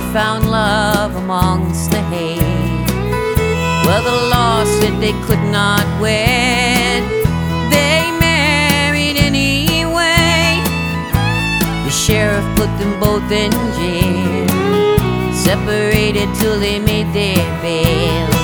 found love amongst the hay. Well, the law said they could not wed. They married anyway. The sheriff put them both in jail, separated till they made their bail.